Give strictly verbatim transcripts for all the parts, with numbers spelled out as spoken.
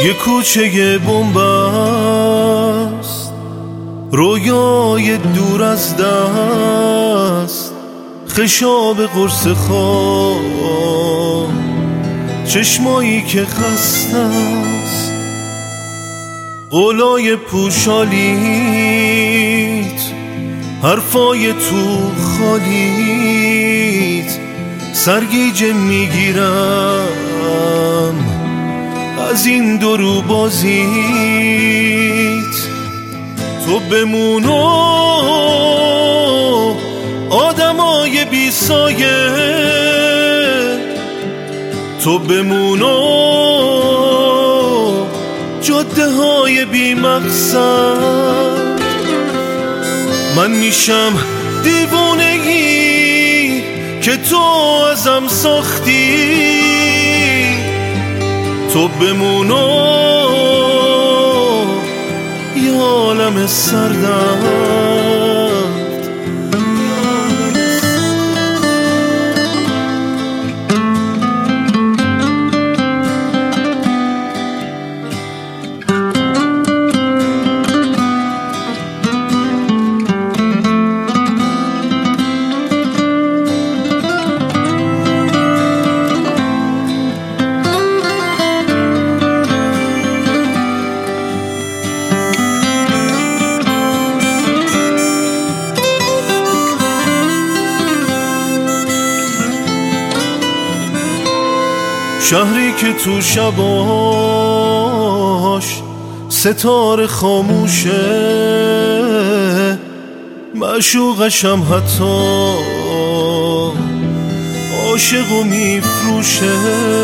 یه کوچه بنبست، رویای دور از دست، خشاب قرص خواب، چشمایی که خسته است، قولای پوشالیت، حرفای تو خالیت، سرگیجه میگیرم از این درو بازیت. تو بمونو آدمای بی سایه، تو بمونو جاده های بی مقصد. من میشم دیوونگی که تو ازم ساختی، تو بمونو یه عالم سردرد. شهری که تو شباش ستاره خاموشه، معشوقشم حتی عاشق و میفروشه.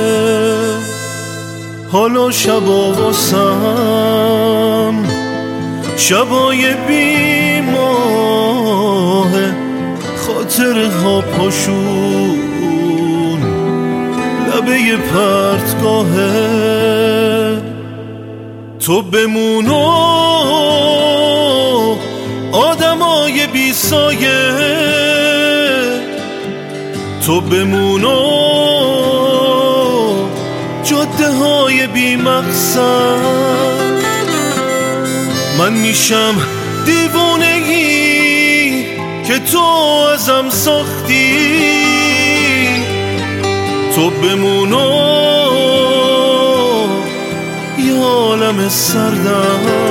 حالا شبا واسم شبای بی ماه، خاطره ها پاشون لبه پرتگاهه. تو بمونو آدمای بی سایه، تو بمونو جاده های بی مقصد. من میشم دیوونگی که تو ازم ساختی، تو بمونو یه عالم سردرد.